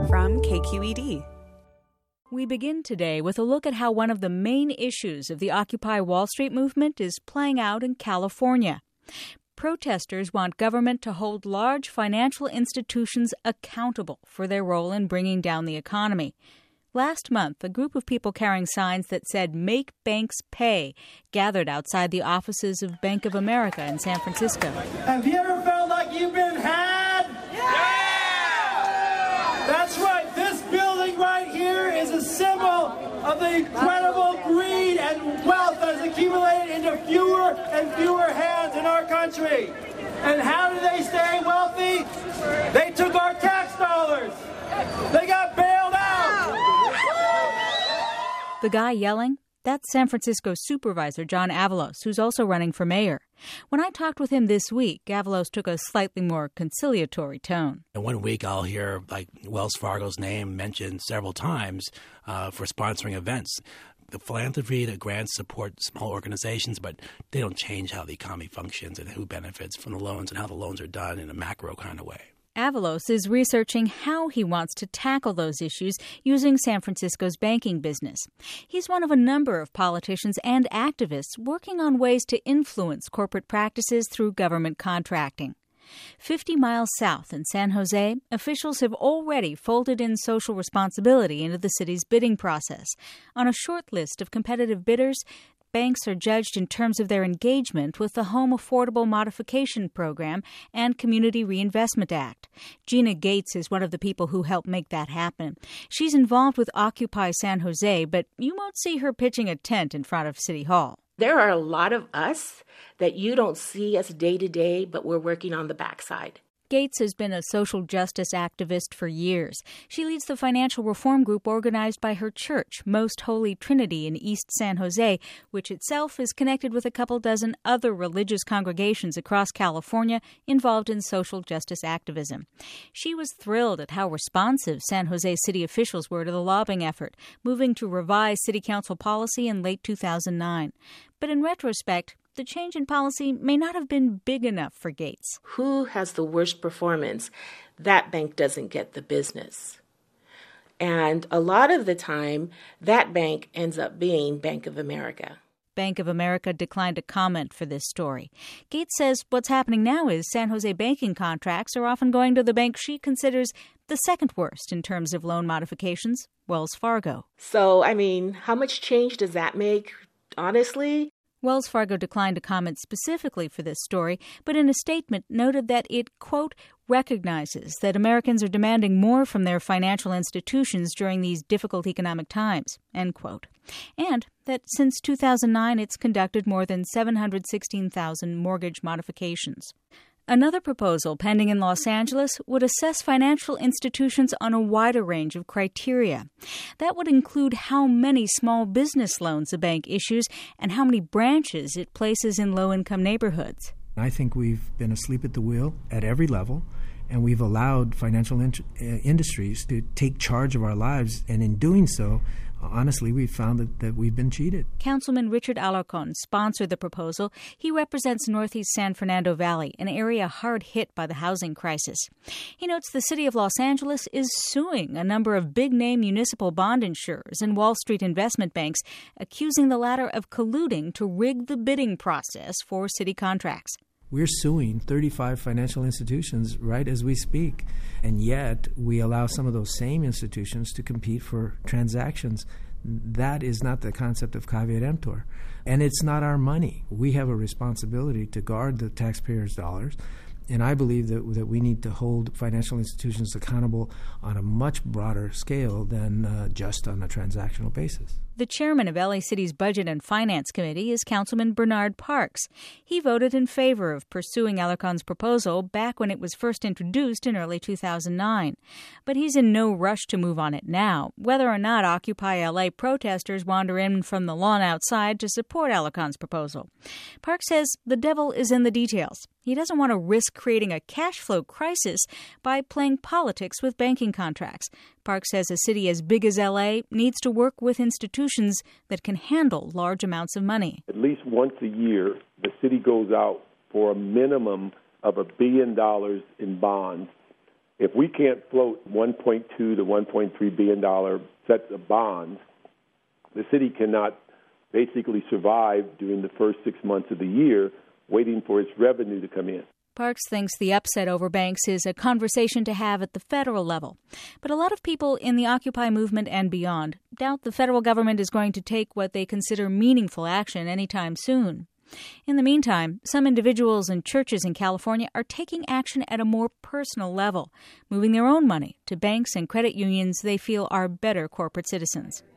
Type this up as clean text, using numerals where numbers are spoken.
from KQED. We begin today with a look at how one of the main issues of the Occupy Wall Street movement is playing out in California. Protesters want government to hold large financial institutions accountable for their role in bringing down the economy. Last month, a group of people carrying signs that said "Make Banks Pay" gathered outside the offices of Bank of America in San Francisco. Have you ever felt like you've been had? Yeah! That's right. This building right here is a symbol of the incredible greed and wealth that has accumulated into fewer and fewer hands in our country. And how did they stay wealthy? They took our tax dollars. They got bailed out. The guy yelling? That's San Francisco Supervisor John Avalos, who's also running for mayor. When I talked with him this week, Avalos took a slightly more conciliatory tone. And 1 week I'll hear Wells Fargo's name mentioned several times for sponsoring events. The philanthropy, the grants support small organizations, but they don't change how the economy functions and who benefits from the loans and how the loans are done in a macro kind of way. Avalos is researching how he wants to tackle those issues using San Francisco's banking business. He's one of a number of politicians and activists working on ways to influence corporate practices through government contracting. 50 miles south in San Jose, officials have already folded in social responsibility into the city's bidding process. On a short list of competitive bidders, banks are judged in terms of their engagement with the Home Affordable Modification Program and Community Reinvestment Act. Gina Gates is one of the people who helped make that happen. She's involved with Occupy San Jose, but you won't see her pitching a tent in front of City Hall. There are a lot of us that you don't see as day to day, but we're working on the backside. Gates has been a social justice activist for years. She leads the financial reform group organized by her church, Most Holy Trinity in East San Jose, which itself is connected with a couple dozen other religious congregations across California involved in social justice activism. She was thrilled at how responsive San Jose city officials were to the lobbying effort, moving to revise city council policy in late 2009. But in retrospect, the change in policy may not have been big enough for Gates. Who has the worst performance? That bank doesn't get the business. And a lot of the time, that bank ends up being Bank of America. Bank of America declined to comment for this story. Gates says what's happening now is San Jose banking contracts are often going to the bank she considers the second worst in terms of loan modifications, Wells Fargo. So, how much change does that make? Honestly, Wells Fargo declined to comment specifically for this story, but in a statement noted that it, quote, recognizes that Americans are demanding more from their financial institutions during these difficult economic times, end quote. And that since 2009, it's conducted more than 716,000 mortgage modifications. Another proposal pending in Los Angeles would assess financial institutions on a wider range of criteria. That would include how many small business loans a bank issues and how many branches it places in low-income neighborhoods. I think we've been asleep at the wheel at every level, and we've allowed financial industries to take charge of our lives, and in doing so, honestly, we've found that we've been cheated. Councilman Richard Alarcon sponsored the proposal. He represents Northeast San Fernando Valley, an area hard hit by the housing crisis. He notes the city of Los Angeles is suing a number of big-name municipal bond insurers and Wall Street investment banks, accusing the latter of colluding to rig the bidding process for city contracts. We're suing 35 financial institutions right as we speak, and yet we allow some of those same institutions to compete for transactions. That is not the concept of caveat emptor, and it's not our money. We have a responsibility to guard the taxpayers' dollars, and I believe that we need to hold financial institutions accountable on a much broader scale than just on a transactional basis. The chairman of LA City's Budget and Finance Committee is Councilman Bernard Parks. He voted in favor of pursuing Alarcon's proposal back when it was first introduced in early 2009. But he's in no rush to move on it now, whether or not Occupy LA protesters wander in from the lawn outside to support Alarcon's proposal. Parks says the devil is in the details. He doesn't want to risk creating a cash flow crisis by playing politics with banking contracts. Parks says a city as big as L.A. needs to work with institutions that can handle large amounts of money. At least once a year, the city goes out for a minimum of $1 billion in bonds If we can't float $1.2 to $1.3 billion sets of bonds, the city cannot basically survive during the first 6 months of the year waiting for its revenue to come in. Parks thinks the upset over banks is a conversation to have at the federal level. But a lot of people in the Occupy movement and beyond doubt the federal government is going to take what they consider meaningful action anytime soon. In the meantime, some individuals and churches in California are taking action at a more personal level, moving their own money to banks and credit unions they feel are better corporate citizens.